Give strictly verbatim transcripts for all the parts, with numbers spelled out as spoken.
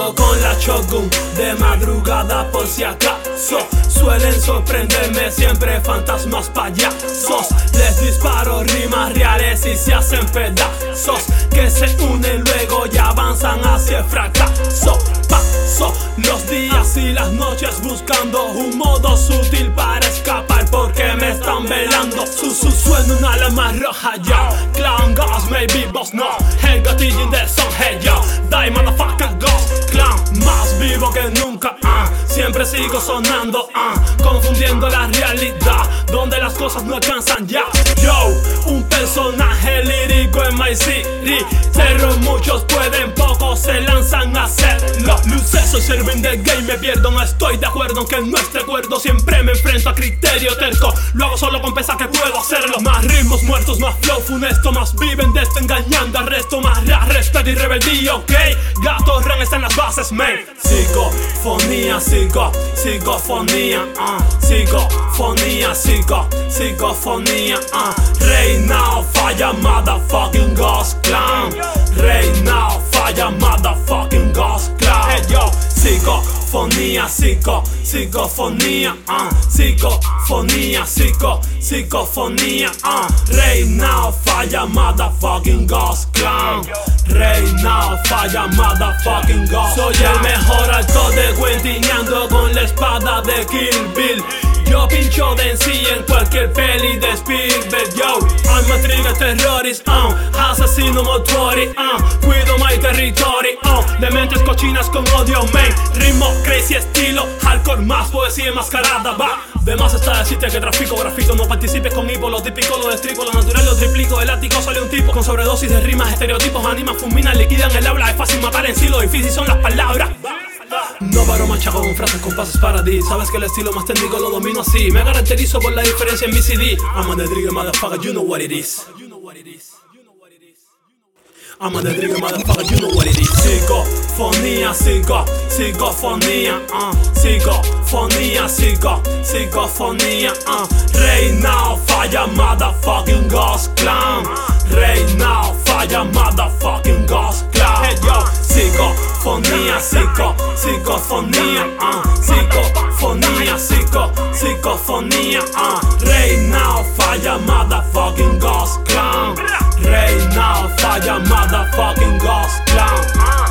Ando con la Shogun de madrugada por si acaso. Suelen sorprenderme siempre fantasmas payasos. Les disparo rimas reales y se hacen pedazos, que se unen luego y avanzan hacia el fracaso. Paso los días y las noches buscando un modo sutil para escapar porque me están velando. Su, su suena una alarma roja, yo. Clown goes, maybe boss no. El gatillo del son, hey yo. Die motherfucker goes. Clown más vivo que nunca, uh. Siempre sigo sonando, uh. Confundiendo la realidad, donde las cosas no alcanzan ya. Yo, un personaje lírico en my city. Cerro muchos pueden, pocos se lanzan a hacerlo. Luces, soy serving the game, me pierdo, no estoy de acuerdo aunque no esté acuerdo. Siempre me enfrento a criterio terco, lo hago solo con pensar que puedo hacerlo. Más ritmos muertos, más flow funesto, más viven de esto engañando al resto. Más rap, respeto y rebeldía, ok. Gato ran está en las bases, man. Psicofonía, psico, psicofonía, uh. Psicofonía, psico, psicofonía, uh. Reina falla, motherfucking Ghost Clown. Reina falla, motherfucking Ghost Clown. Hey yo, psicofonía, psico, psicofonía, uh. Psicofonía, psico, psicofonía, uh. Reina falla, motherfucking Ghost Clown. Reina falla, motherfucking Ghost. Soy el mejor actor de Gwentineando con la espada de Kill Bill. Yo pincho de en sí en cualquier peli de Spielberg, yo. I'm a trigger terrorist, uh. Asesino motori, uh. Cuido my territory, uh. De mentes cochinas con odio, man. Ritmo, crazy estilo, hardcore más poesía enmascarada, va. De más está decirte que trafico grafito. No participes con hipo, lo típico lo destripo. Lo natural lo triplico, el ático sale un tipo con sobredosis de rimas, estereotipos, animas, fulminan, liquidan el habla. Es fácil matar en sí, lo difícil son las palabras. No paro manchado con frases con pases para ti. Sabes que el estilo más técnico lo domino así. Me caracterizo por la diferencia en mi C D. I'm a the trigger motherfucker, you know what it is. I'm a the trigger motherfucker, you know what it is. Psicofonía, psico, psicofonía, uh. Psicofonía, psico, psicofonía, uh. Reina falla, motherfucking Ghost Clown. Reina falla, motherfucking Ghost Clown. Hey yo, psicofonía, psico, psicofonía, uh. Psicofonía, psico, psicofonía, uh. Reina falla, motherfucking Ghost Clown. Reina falla, motherfucking Ghost Clown. uh.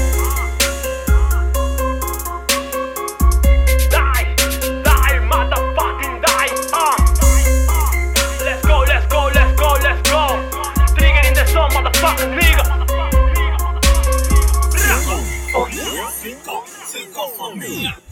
Die, die, motherfucking die, uh. Let's go, let's go, let's go, let's go. Trigger in the zone, motherfucking nigga. Psicofonía, psico, psicofonía.